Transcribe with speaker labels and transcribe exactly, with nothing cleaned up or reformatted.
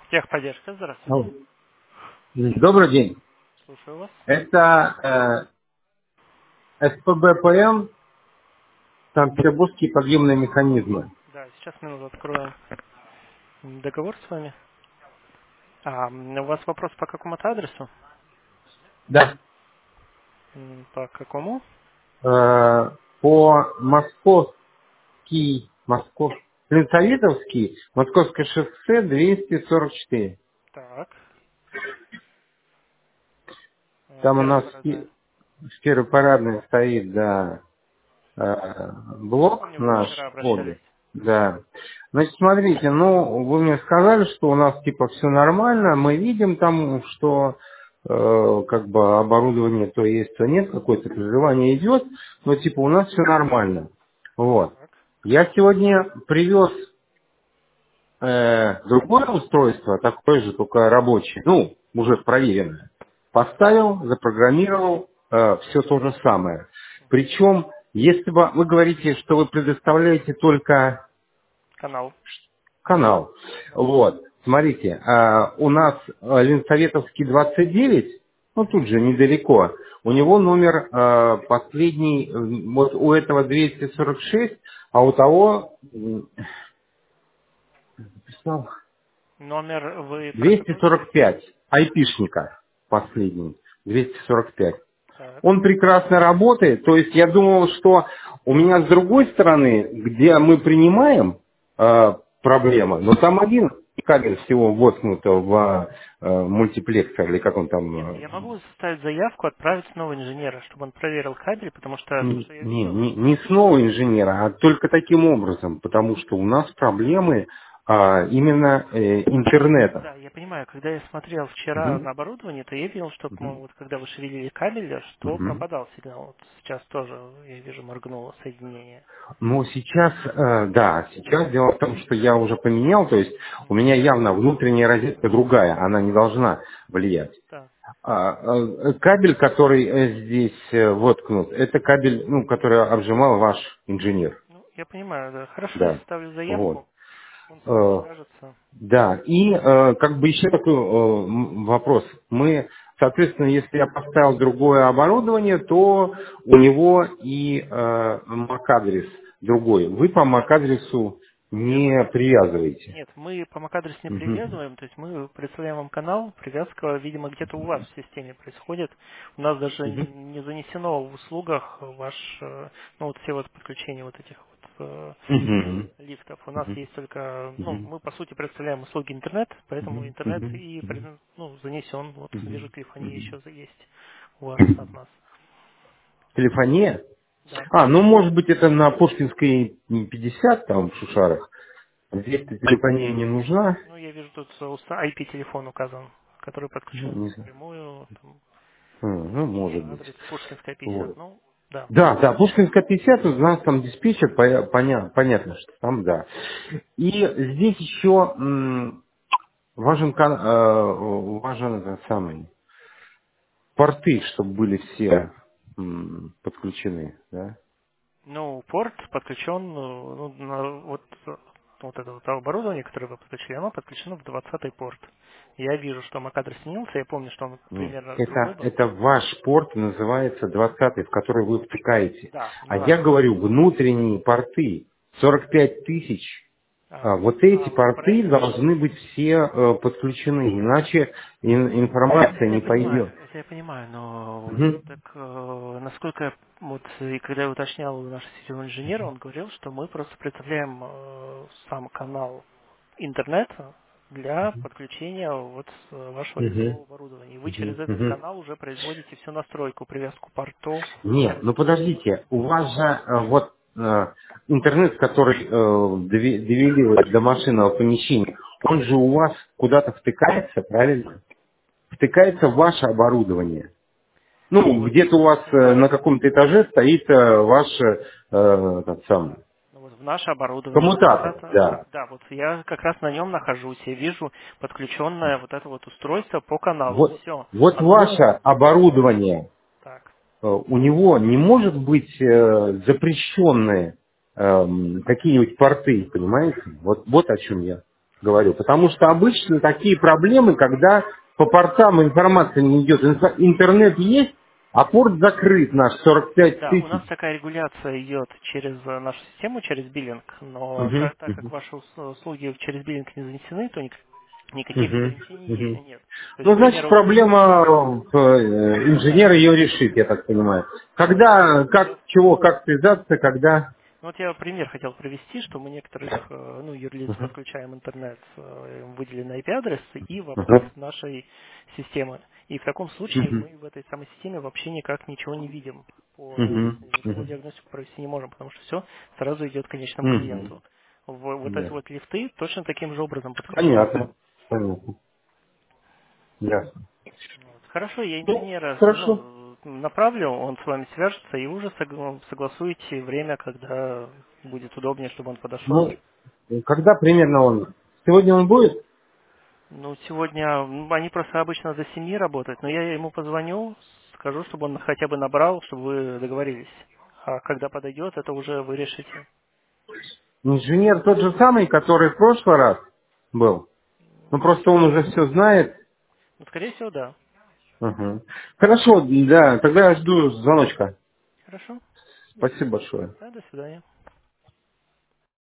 Speaker 1: Техподдержка, здравствуйте.
Speaker 2: Алло. Добрый день.
Speaker 1: Слушаю вас.
Speaker 2: Это э, СПБПМ, Санкт-Петербургские подъемные механизмы.
Speaker 1: Да, сейчас минуту откроем договор с вами. А, м, у вас вопрос по какому-то адресу?
Speaker 2: Да.
Speaker 1: М, По какому?
Speaker 2: Э, по московский, Москов, Ленсоветовский, Московское шоссе двести сорок четыре.
Speaker 1: Так. э,
Speaker 2: Там у
Speaker 1: Первая
Speaker 2: нас
Speaker 1: парадная.
Speaker 2: пи- в первой парадной стоит, да, э,
Speaker 1: Я
Speaker 2: блок
Speaker 1: помню, вы
Speaker 2: наш
Speaker 1: вчера обращались.
Speaker 2: обе. Да. Значит, смотрите, ну, вы мне сказали, что у нас типа все нормально, мы видим там, что э, как бы оборудование то есть, то нет, какое-то приживание идет, но типа у нас все нормально. Вот.
Speaker 1: Так.
Speaker 2: Я сегодня привез э, другое устройство, такое же, только рабочее, ну, уже проверенное. Поставил, запрограммировал, все то же самое. Причем, если бы вы говорите, что вы предоставляете только
Speaker 1: Канал.
Speaker 2: канал,
Speaker 1: Да.
Speaker 2: вот, смотрите, э, у нас э, Ленсоветовский двадцать девять, ну тут же недалеко, у него номер э, последний, э, вот у этого двести сорок шесть, а у того, м, написал,
Speaker 1: Номер вы про
Speaker 2: двести
Speaker 1: какой
Speaker 2: сорок
Speaker 1: говорите?
Speaker 2: пять айпишника последний, двести сорок пять.
Speaker 1: Так.
Speaker 2: Он прекрасно работает, то есть я думал, что у меня с другой стороны, где мы принимаем э, проблемы, но там один кабель всего воткнут в э, мультиплексор, или как он
Speaker 1: Нет,
Speaker 2: там,
Speaker 1: я
Speaker 2: э,
Speaker 1: могу составить заявку, отправить снова инженера, чтобы он проверил кабель, потому что то,
Speaker 2: не,
Speaker 1: что я
Speaker 2: не,
Speaker 1: видел,
Speaker 2: не- не снова инженера, а только таким образом, потому что у нас проблемы а, именно э, интернета.
Speaker 1: да, я понимаю, когда я смотрел вчера
Speaker 2: Мгм,
Speaker 1: на оборудование, то я видел, что,
Speaker 2: мгм,
Speaker 1: по-моему, вот когда вы шевелили кабель, что
Speaker 2: мгм.
Speaker 1: пропадал сигнал. Вот сейчас тоже, я вижу, моргнуло соединение.
Speaker 2: Ну, сейчас, э, да, сейчас дело в том, что я уже поменял, то есть у меня явно внутренняя розетка другая, она не должна влиять.
Speaker 1: Да.
Speaker 2: А, э, кабель, который э, здесь э, воткнут, это кабель, ну, который обжимал ваш инженер.
Speaker 1: Ну, я понимаю, да. Хорошо, я
Speaker 2: Да,
Speaker 1: составлю
Speaker 2: вот.
Speaker 1: заявку, он с вами
Speaker 2: Э,
Speaker 1: свяжется.
Speaker 2: Да, и э, как бы еще такой э, м, вопрос. Мы, соответственно, если я поставил другое оборудование, то у него и э, MAC-адрес другой. Вы по MAC-адресу не привязываете.
Speaker 1: Нет, мы по MAC-адресу не
Speaker 2: Мгм.
Speaker 1: привязываем, то есть мы представляем вам канал, привязка, видимо, где-то у вас в системе происходит. У нас даже
Speaker 2: Мгм.
Speaker 1: не занесено в услугах ваш, э, ну вот все вот подключения вот этих вот э,
Speaker 2: Мгм.
Speaker 1: лифтов. У нас
Speaker 2: Мгм.
Speaker 1: есть только, ну,
Speaker 2: Мгм.
Speaker 1: мы по сути представляем услуги интернет, поэтому
Speaker 2: Мгм.
Speaker 1: интернет
Speaker 2: Мгм.
Speaker 1: и
Speaker 2: Мгм.
Speaker 1: пред- ну, занесен. Вот вижу,
Speaker 2: Мгм.
Speaker 1: телефония
Speaker 2: Мгм.
Speaker 1: еще за- есть у вас от нас.
Speaker 2: Телефония?
Speaker 1: Да.
Speaker 2: А, ну, может быть, это на Пушкинской пятьдесят, там, в Шушарах. Здесь-то телефония не нужна.
Speaker 1: Ну, я вижу, тут э, уста- ай пи-телефон указан, который
Speaker 2: Ну,
Speaker 1: подключен
Speaker 2: не знаю.
Speaker 1: напрямую. Там,
Speaker 2: М, Ну, может быть.
Speaker 1: адрес Пушкинская пятьдесят.
Speaker 2: Вот.
Speaker 1: Ну, да.
Speaker 2: Да, да, Пушкинская пятьдесят, у нас там диспетчер, поня- поня- понятно, что там, да. И здесь еще м, важен, кон- э, важен этот самый, порты, чтобы были все м, подключены, да.
Speaker 1: Ну, порт подключен, ну, на вот, э, вот это вот оборудование, которое вы подключили, оно подключено в двадцатый порт. Я вижу, что MAC-адрес сменился, я помню, что он
Speaker 2: Нет,
Speaker 1: примерно другой
Speaker 2: это,
Speaker 1: был.
Speaker 2: это ваш порт называется двадцатый, в который вы втыкаете.
Speaker 1: Да,
Speaker 2: А
Speaker 1: ну
Speaker 2: я
Speaker 1: да.
Speaker 2: говорю внутренние порты, сорок пять тысяч.
Speaker 1: А,
Speaker 2: А, вот эти
Speaker 1: а, вы про
Speaker 2: порты
Speaker 1: эти?
Speaker 2: должны быть все э, подключены, иначе ин-
Speaker 1: Это
Speaker 2: информация
Speaker 1: я
Speaker 2: не
Speaker 1: понимаю,
Speaker 2: пойдет.
Speaker 1: это я понимаю, но
Speaker 2: Мгм.
Speaker 1: так э, насколько я- вот и когда я уточнял у нашего сетевого инженера, он говорил, что мы просто представляем э, сам канал интернета для подключения вот э, вашего
Speaker 2: Мгм.
Speaker 1: лицевого оборудования. И вы через
Speaker 2: Мгм.
Speaker 1: этот
Speaker 2: Мгм.
Speaker 1: канал уже производите всю настройку, привязку портов.
Speaker 2: Нет, ну подождите, у вас же э, вот э, интернет, который э, дове- довели вы до машинного помещения, он же у вас куда-то втыкается, правильно? Втыкается в ваше оборудование. Ну, где-то у вас э, на каком-то этаже стоит э, ваш э, тот самый
Speaker 1: Ну, вот в наше оборудование, в
Speaker 2: коммутатор,
Speaker 1: двадцатом,
Speaker 2: да.
Speaker 1: да, вот я как раз на нем нахожусь, я вижу подключенное вот это вот устройство по каналу.
Speaker 2: Вот,
Speaker 1: Все.
Speaker 2: вот
Speaker 1: Одно.
Speaker 2: ваше оборудование,
Speaker 1: Так.
Speaker 2: э, у него не может быть э, запрещенные эм, какие-нибудь порты, понимаете? Вот, вот о чем я. говорю. Потому что обычно такие проблемы, когда по портам информация не идет. Инфо- Интернет есть, а порт закрыт наш сорок пять
Speaker 1: Да, у нас
Speaker 2: тысяч.
Speaker 1: такая регуляция идет через э, нашу систему, через биллинг, но
Speaker 2: Мгм,
Speaker 1: ка- так как
Speaker 2: мгм,
Speaker 1: ваши ус- услуги через биллинг не занесены, то ник- никаких
Speaker 2: мгм,
Speaker 1: ограничений
Speaker 2: мгм.
Speaker 1: е- нет. То есть,
Speaker 2: Ну,
Speaker 1: к
Speaker 2: значит,
Speaker 1: примеру,
Speaker 2: проблема э, инженер ее решит, я так понимаю.
Speaker 1: ну, дело,
Speaker 2: Когда,
Speaker 1: дело
Speaker 2: как,
Speaker 1: в
Speaker 2: чего, как связаться, когда...
Speaker 1: Ну, вот я пример хотел привести, что мы некоторых э, ну, юрлиц
Speaker 2: Мгм,
Speaker 1: подключаем интернет, э, им выделены ай пи-адресы и вопросы
Speaker 2: мгм,
Speaker 1: нашей системы. И в таком случае
Speaker 2: мгм,
Speaker 1: мы в этой самой системе вообще никак ничего не видим по
Speaker 2: мгм,
Speaker 1: жизни, никакую
Speaker 2: мгм,
Speaker 1: диагностику провести не можем, потому что все сразу идет к конечному
Speaker 2: мгм.
Speaker 1: клиенту. В- вот эти
Speaker 2: Ясно.
Speaker 1: вот лифты точно таким же образом подключаются.
Speaker 2: Понятно. Понятно. Ясно.
Speaker 1: Вот. Хорошо, я
Speaker 2: Ну,
Speaker 1: инженера
Speaker 2: хорошо.
Speaker 1: ну, направлю, он с вами свяжется, и вы уже сог- согласуете время, когда будет удобнее, чтобы он подошел.
Speaker 2: Ну, когда примерно он? Сегодня он будет?
Speaker 1: Ну, сегодня м, они просто обычно до семи работают, но я ему позвоню, скажу, чтобы он хотя бы набрал, чтобы вы договорились. А когда подойдет, это уже вы решите.
Speaker 2: Инженер тот же самый, который в прошлый раз был. Ну,
Speaker 1: Ну,
Speaker 2: просто он уже все знает.
Speaker 1: ну, скорее всего, да.
Speaker 2: Мгм. Хорошо, да, тогда я жду звоночка.
Speaker 1: Хорошо.
Speaker 2: Спасибо большое.
Speaker 1: Да, до свидания.